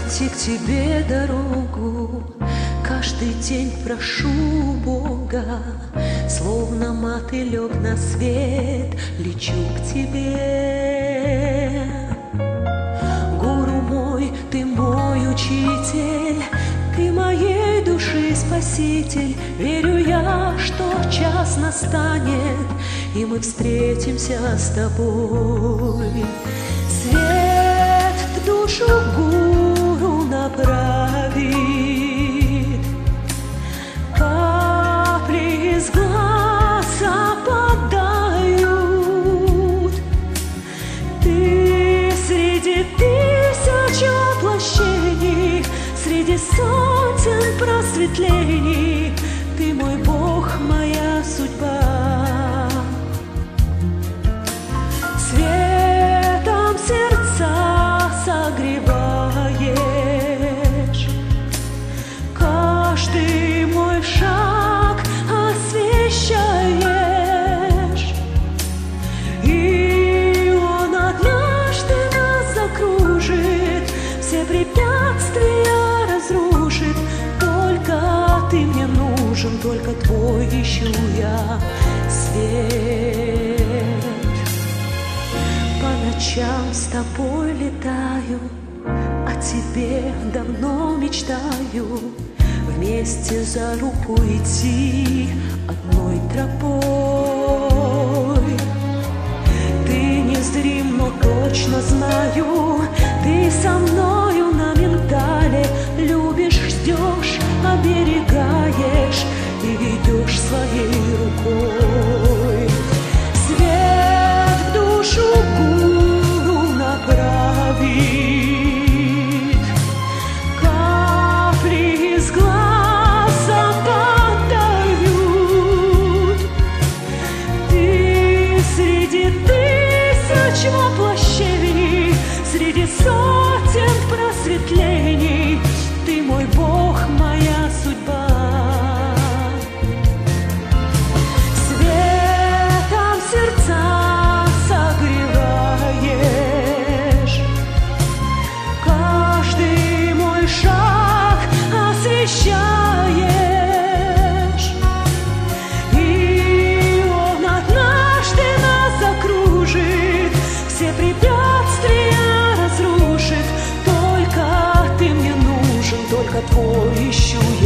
найти к тебе дорогу. Каждый день прошу Бога, словно мотылек на свет, лечу к тебе. Гуру мой, ты мой учитель, ты моей души спаситель. Верю я, что час настанет, и мы встретимся с тобой. Свет в душу гуру направит, капли из глаз опадают. Ты среди тысяч воплощений, среди сотен просветлений, ты мой Бог, моя судьба. Светом сердца согреваешь, каждый мой шаг освещаешь, и он однажды нас закружит, все препятствия разрушит. Только ты мне нужен, только твой ищу я свет. По ночам с тобой летаю, о тебе давно мечтаю. Вместе за руку идти одной тропой. Ты незрим, но точно знаю, ты со мною на ментале. Любишь, ждешь, оберегаешь и ведешь своей рукой. Свет в душу гуру направит, капли из глаз опадают. Ты среди тысяч воплощений, среди сотен просветлений, ты мой Бог, моя судьба. Светом сердца согреваешь, каждый мой шаг освещаешь, и он однажды нас закружит, все препятствия разрушит. Только ты мне нужен, только твой ищу